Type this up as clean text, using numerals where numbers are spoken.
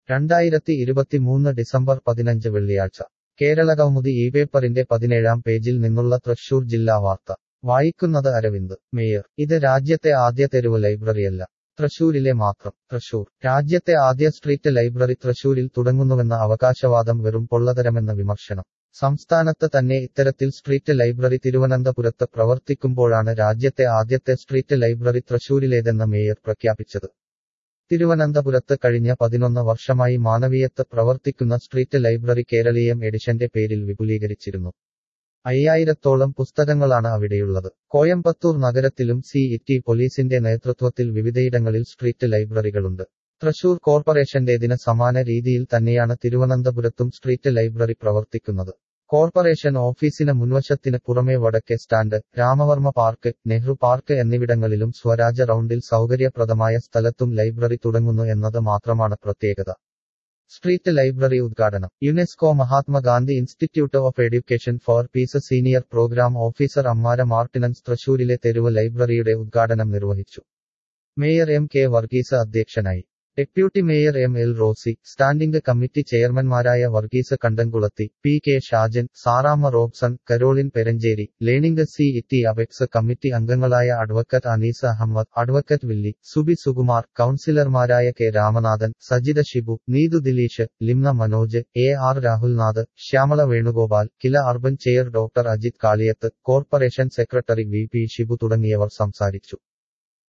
2023 December 15 വെള്ളിയാഴ്ച കേരളകൗമുദി ഈ പേപ്പറിന്റെ 17-ാം പേജിൽ നിന്നുള്ള തൃശൂർ ജില്ലാ വാർത്ത വായിക്കുന്നത് അരവിന്ദ്. മേയർ, ഇത് രാജ്യത്തെ ആദ്യ തെരുവ് ലൈബ്രറിയല്ല. തൃശൂരിലെ മാത്രം. തൃശൂർ, രാജ്യത്തെ ആദ്യ സ്ട്രീറ്റ് ലൈബ്രറി തൃശൂരിൽ തുടങ്ങുന്നുവെന്ന അവകാശവാദം വെറും പൊള്ളത്തരമെന്ന വിമർശനം. സംസ്ഥാനത്ത് തന്നെ ഇത്തരത്തിൽ സ്ട്രീറ്റ് ലൈബ്രറി തിരുവനന്തപുരത്ത് പ്രവർത്തിക്കുമ്പോഴാണ് രാജ്യത്തെ ആദ്യത്തെ സ്ട്രീറ്റ് ലൈബ്രറി തൃശൂരിലേതെന്ന് മേയർ പ്രഖ്യാപിച്ചത്. തിരുവനന്തപുരത്ത് കഴിഞ്ഞ 11 വർഷമായി മാനവീയത്ത് പ്രവർത്തിക്കുന്ന സ്ട്രീറ്റ് ലൈബ്രറി കേരളീയം എഡിഷന്റെ പേരിൽ വിപുലീകരിച്ചിരുന്നു. 5000-ത്തോളം പുസ്തകങ്ങളാണ് അവിടെയുള്ളത്. കോയമ്പത്തൂർ നഗരത്തിലും CET പോലീസിന്റെ നേതൃത്വത്തിൽ വിവിധയിടങ്ങളിൽ സ്ട്രീറ്റ് ലൈബ്രറികളുണ്ട്. തൃശൂർ കോർപ്പറേഷന്റേതിന് സമാന രീതിയിൽ തന്നെയാണ് തിരുവനന്തപുരത്തും സ്ട്രീറ്റ് ലൈബ്രറി പ്രവർത്തിക്കുന്നത്. കോർപ്പറേഷൻ ഓഫീസിന് മുൻവശത്തിന് പുറമെ വടക്കേ stand, Ramavarma park, Nehru park എന്നിവിടങ്ങളിലും സ്വരാജ റൗണ്ടിൽ സൗകര്യപ്രദമായ സ്ഥലത്തും ലൈബ്രറി തുടങ്ങുന്നു എന്നത് മാത്രമാണ് പ്രത്യേകത. സ്ട്രീറ്റ് ലൈബ്രറി ഉദ്ഘാടനം. UNESCO Mahatma Gandhi institute of education for peace senior programme officer Amara Martinens തൃശൂരിലെ തെരുവ് ലൈബ്രറിയുടെ ഉദ്ഘാടനം നിർവഹിച്ചു. Mayor M. K. വർഗീസ് അധ്യക്ഷനായി. Deputy mayor M.L. Rosy, standing committee ചെയർമാൻമാരായ Varghese Kandamkulathi, P. K. Shajan, Saramma Robson, Caroline Peranchery, learning CET apex committee അംഗങ്ങളായ അഡ്വക്കറ്റ് അനീസ് അഹമ്മദ്, അഡ്വക്കറ്റ് വില്ലി, സുബി സുകുമാർ, കൗൺസിലർമാരായ K. Ramanathan, Sajitha Shibu, Neethu Dileesh, Limna Manoj, A.R. Rahulnath, Shyamala Venugopal, KILA urban chair doctor Ajith Kaliyath, corporation secretary VP Shibu തുടങ്ങിയവർ സംസാരിച്ചു.